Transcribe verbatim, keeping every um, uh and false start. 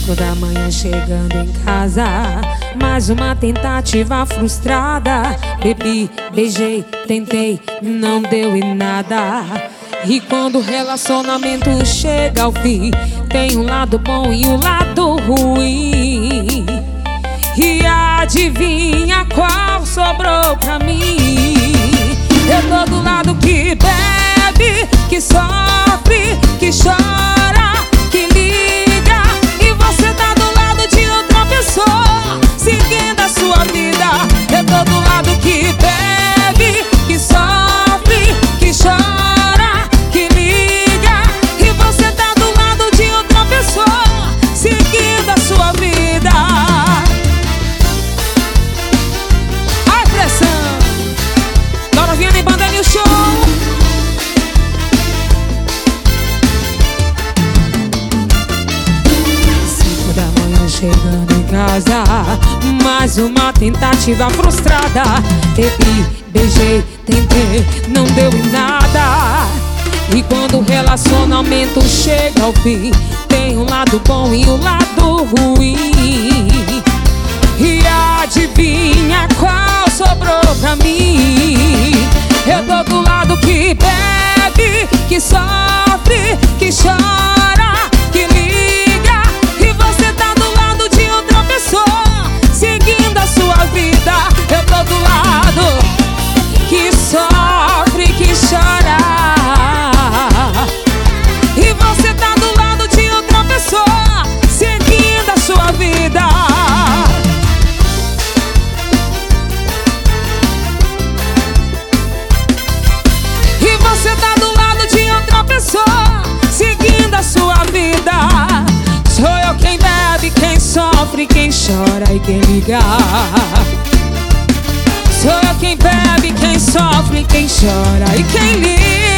Cinco da manhã chegando em casa, mais uma tentativa frustrada. Bebi, beijei, tentei, não deu em nada. E quando o relacionamento chega ao fim, tem um lado bom e um lado ruim. E adivinha qual sobrou pra mim? Eu tô do lado que bebe, que sofre, que chora, que liga. E você tá do lado de outra pessoa, seguindo a sua vida. Eu tô do lado que bebe, que sofre, que chora, que liga. E você tá do lado de outra pessoa, seguindo a sua vida. Ai, pressão! Agora vinha em banda no show. Cinco da manhã chegando em casa, mais uma tentativa frustrada. Bebi, beijei, tentei, não deu em nada. E quando o relacionamento chega ao fim, tem um lado bom e um lado ruim. E adivinha qual sobrou pra mim? Eu tô do lado que bebe, que sofre, que chora, que liga. E você tá do lado de outra pessoa, seguindo a sua vida. Eu tô do lado que sofre, que chora. E você tá do lado de outra pessoa, seguindo a sua vida. Você tá do lado de outra pessoa, seguindo a sua vida. Sou eu quem bebe, quem sofre, quem chora e quem liga. Sou eu quem bebe, quem sofre, quem chora e quem liga.